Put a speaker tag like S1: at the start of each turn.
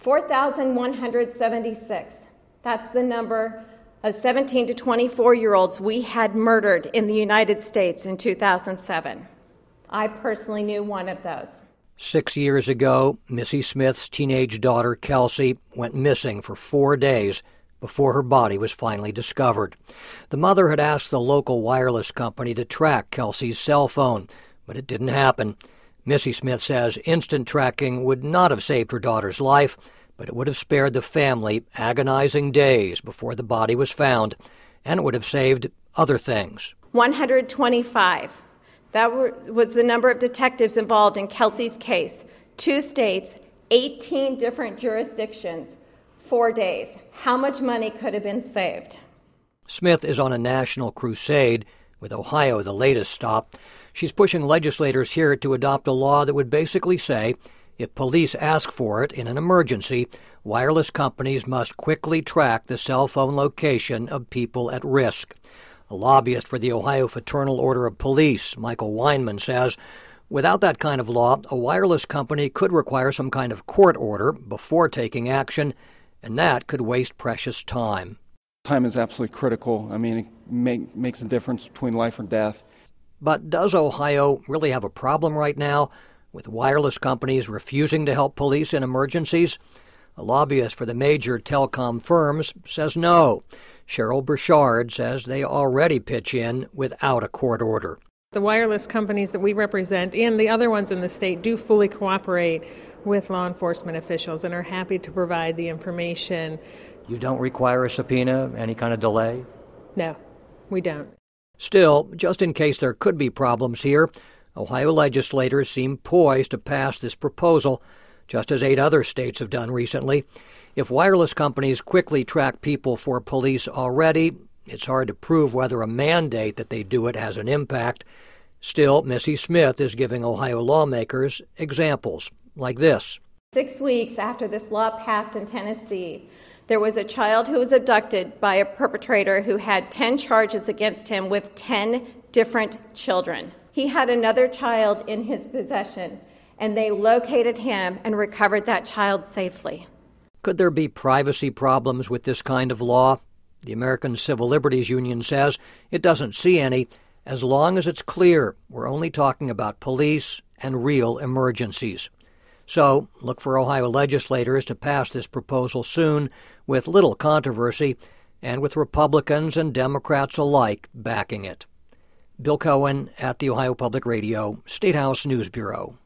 S1: 4,176. That's the number of 17 to 24-year-olds we had murdered in the United States in 2007. I personally knew one of those.
S2: 6 years ago, Missy Smith's teenage daughter, Kelsey, went missing for 4 days before her body was finally discovered. The mother had asked the local wireless company to track Kelsey's cell phone, but it didn't happen. Missy Smith says instant tracking would not have saved her daughter's life, but it would have spared the family agonizing days before the body was found, and it would have saved other things.
S1: 125. That was the number of detectives involved in Kelsey's case. 2 states, 18 different jurisdictions, 4 days. How much money could have been saved?
S2: Smith is on a national crusade, with Ohio the latest stop. She's pushing legislators here to adopt a law that would basically say if police ask for it in an emergency, wireless companies must quickly track the cell phone location of people at risk. A lobbyist for the Ohio Fraternal Order of Police, Michael Weinman, says without that kind of law, a wireless company could require some kind of court order before taking action, and that could waste precious time.
S3: Time is absolutely critical. I mean, it makes a difference between life or death.
S2: But does Ohio really have a problem right now with wireless companies refusing to help police in emergencies? A lobbyist for the major telecom firms says no. Cheryl Burchard says they already pitch in without a court order.
S4: The wireless companies that we represent and the other ones in the state do fully cooperate with law enforcement officials and are happy to provide the information.
S2: You don't require a subpoena, any kind of delay?
S4: No, we don't.
S2: Still, just in case there could be problems here, Ohio legislators seem poised to pass this proposal, just as 8 other states have done recently. If wireless companies quickly track people for police already, it's hard to prove whether a mandate that they do it has an impact. Still, Missy Smith is giving Ohio lawmakers examples like this.
S1: 6 weeks after this law passed in Tennessee, there was a child who was abducted by a perpetrator who had 10 charges against him with 10 different children. He had another child in his possession, and they located him and recovered that child safely.
S2: Could there be privacy problems with this kind of law? The American Civil Liberties Union says it doesn't see any, as long as it's clear we're only talking about police and real emergencies. So, look for Ohio legislators to pass this proposal soon with little controversy and with Republicans and Democrats alike backing it. Bill Cohen at the Ohio Public Radio State House News Bureau.